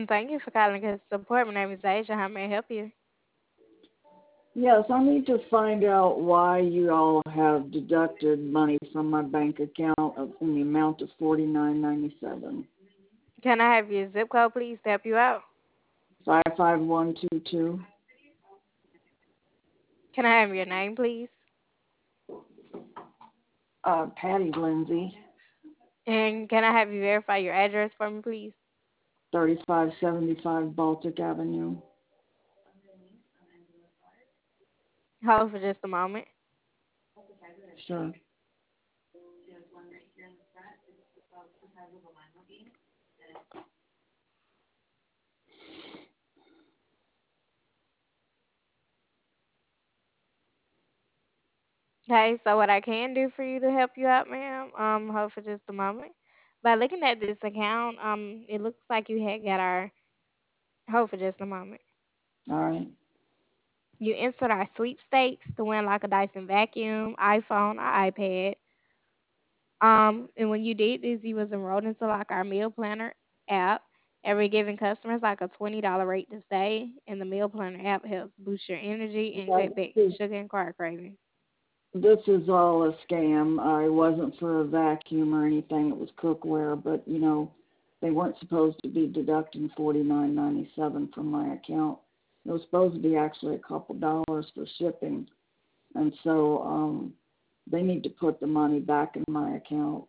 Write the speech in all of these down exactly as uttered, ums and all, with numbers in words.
Thank you for calling us support. My name is Asia. How may I help you? Yes, I need to find out why you all have deducted money from my bank account of, in the amount of forty nine ninety seven. Can I have your zip code, please, to help you out? Five five one two two. Can I have your name, please? Uh, Patty Lindsay, And can I have you verify your address for me, please? thirty five seventy five Baltic Avenue. Hold for just a moment. Sure. Okay, so what I can do for you to help you out, ma'am, um, hold for just a moment. By looking at this account, um, it looks like you had got our hold for just a moment. All right. You entered our sweepstakes to win like a Dyson vacuum, iPhone, or iPad. Um, and when you did this, you was enrolled into like our meal planner app. Every giving customers like a twenty dollar rate to stay, and the meal planner app helps boost your energy and That cut back is, sugar and carb cravings. this is all a scam. I wasn't for a vacuum or anything. It was cookware, but you know, they weren't supposed to be deducting forty nine ninety seven from my account. It was supposed to be actually a couple dollars for shipping, and so um, they need to put the money back in my account.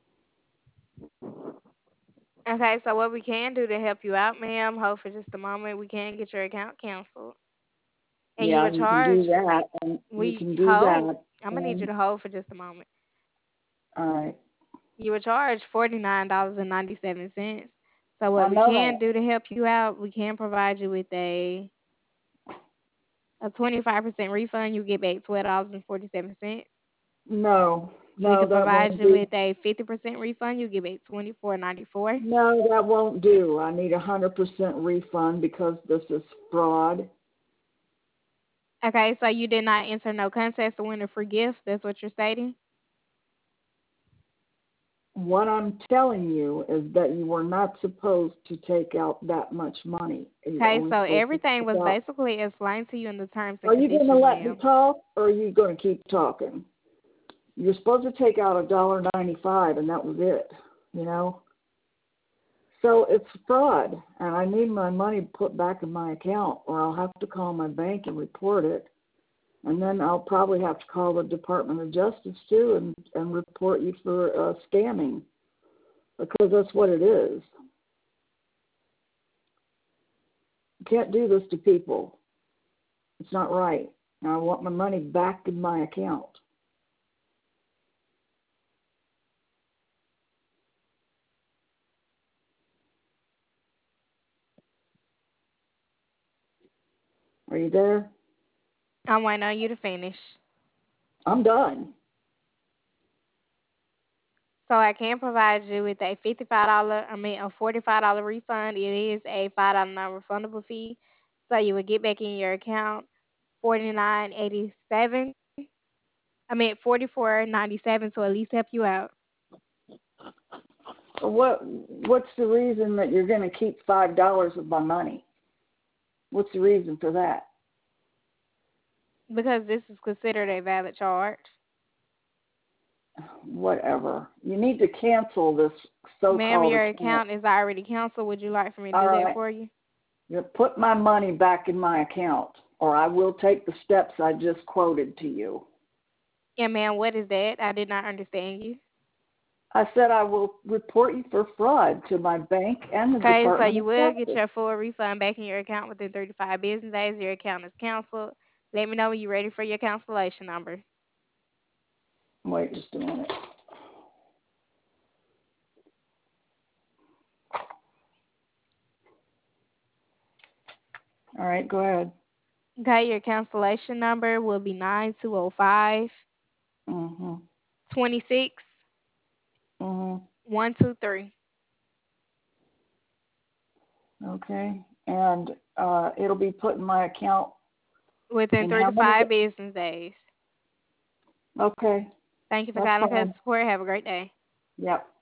Okay, so what we can do to help you out, ma'am, hold for just a moment, we can get your account canceled. And you Yeah, were you can do charged, that, and you we can do hold, that. I'm going to need you And to hold for just a moment. all right, You were charged forty-nine dollars and ninety-seven cents. So I what we know can that. do to help you out, we can provide you with a a twenty-five percent refund. You get back twelve dollars and forty-seven cents. No, We no, could that provide won't you do. with a fifty percent refund. You get back twenty-four ninety-four. No, that won't do. I need a hundred percent refund because this is fraud. Okay, so you did not enter no contest to win a free gift. That's what you're stating. What I'm telling you is that you were not supposed to take out that much money. You're Okay, only so supposed to everything take was out. basically explained to you in the terms and Are you going to conditions, let me ma'am. talk, or are you going to keep talking? You're supposed to take out a dollar ninety-five, and that was it. You know. So it's fraud, and I need my money put back in my account, or I'll have to call my bank and report it. And then I'll probably have to call the Department of Justice too and, and report you for uh, scamming, because that's what it is. You can't do this to people. It's not right. And I want my money back in my account. Are you there? I'm waiting on you to finish. I'm done. So I can provide you with a fifty-five dollars, I mean a forty-five dollars refund. It is a five dollars non-refundable fee. So you would get back in your account forty-nine eighty-seven. I mean forty-four ninety-seven to at least help you out. So what? What's the reason that you're going to keep five dollars of my money? What's the reason for that? Because this is considered a valid charge. Whatever. You need to cancel this Ma'am, so-called your account. account is already canceled. Would you like for me to All do that right. for you? You put my money back in my account, or I will take the steps I just quoted to you. Yeah, ma'am, what is that? I did not understand you. I said I will report you for fraud to my bank and the Okay, so Department you of will get Justice. your full refund back in your account within thirty-five business days. Your account is canceled. Let me know when you're ready for your cancellation number. Wait just a minute. All right, go ahead. Okay, your cancellation number will be nine two zero five Mhm. two six Mhm. one two three. Okay, and uh, it'll be put in my account Within in three how to many? five da- business days. Okay, Thank you for that's calling Customer fine. Support. Have a great day. Yep.